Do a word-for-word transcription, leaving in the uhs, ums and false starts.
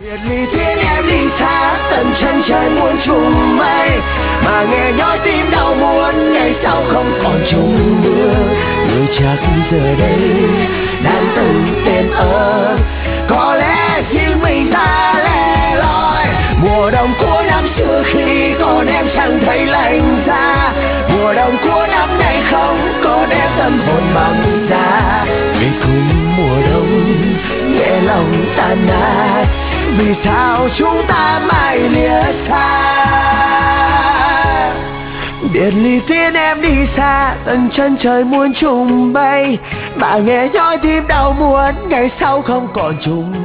Biệt ly thiên em đi xa tận chân trời muôn trùng mây, mà nghe nhói tim đau muốn ngày sau không còn chung bước. Người chắc giờ đây đang từng tên ơ, có lẽ riêng mình ta lẻ loi. Mùa đông của năm xưa khi còn em chẳng thấy lạnh giá, mùa đông của năm nay không có đem tâm hồn bằng giá. Vì cùng mùa đông nghe lòng tan nát, vì sao chúng ta mãi lìa xa. Biệt ly tiễn em đi xa tận chân trời muôn trùng bay, mà nghe nhói tim đau muốn ngày sau không còn chung